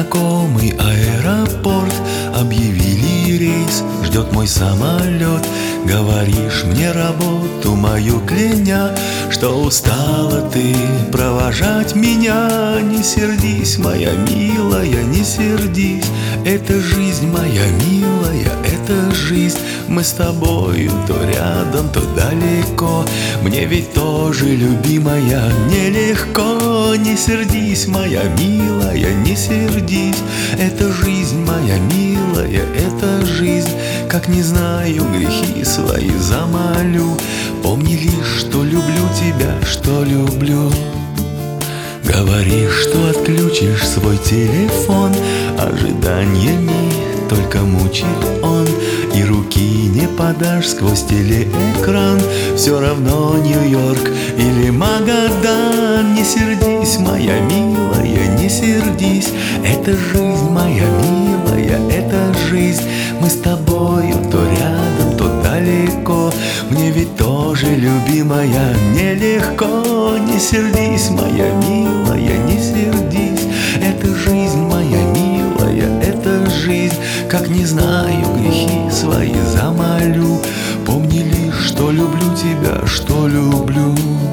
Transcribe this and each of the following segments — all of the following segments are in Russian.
знакомый аэропорт, объявили рейс, ждет мой самолет. Говоришь мне работу мою кляня, что устала ты провожать меня. Не сердись, моя милая, не сердись, это жизнь, моя милая, это жизнь. Мы с тобою то рядом, то далеко, мне ведь тоже, любимая, нелегко. Не сердись, моя милая, не сердись, это жизнь, моя милая, это жизнь. Как не знаю, грехи свои замолю, помни лишь, что люблю тебя, что люблю. Говоришь, что отключишь свой телефон, ожиданиями только мучит он, и руки не подашь сквозь телеэкран. Все равно Нью-Йорк или Магадан. Не сердись, моя милая, не сердись, это жизнь, моя милая, это жизнь. Мы с тобою то рядом, то далеко, мне ведь тоже, любимая, нелегко. Не сердись, моя милая, не сердись, это жизнь, моя милая, это жизнь. Как не знаю, грехи свои замолю, помни лишь, что люблю тебя, что люблю.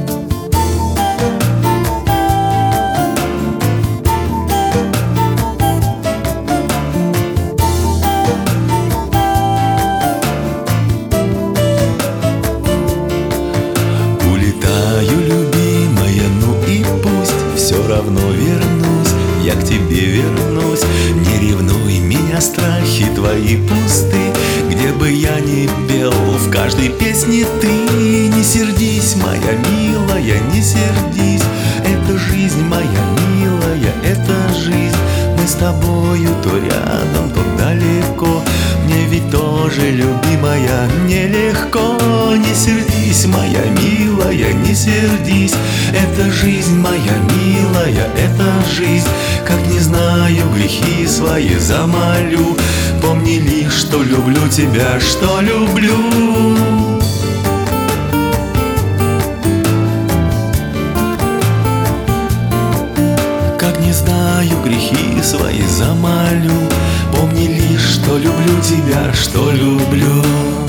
Улетаю, любимая, ну и пусть, все равно вернусь, я к тебе вернусь. Не ревнуй меня, страхи твои пусты, где бы я ни пел, в каждой песне ты. Не сердись, моя милая, не сердись, это жизнь, моя милая, это жизнь. Мы с тобою то рядом, то далеко, мне ведь тоже, любимая, нелегко. Не сердись, моя милая, не сердись, это жизнь, моя милая, это жизнь. Как не знаю, грехи свои замолю, помни лишь, что люблю тебя, что люблю. Как не знаю, грехи свои замолю, помни лишь, что люблю тебя, что люблю.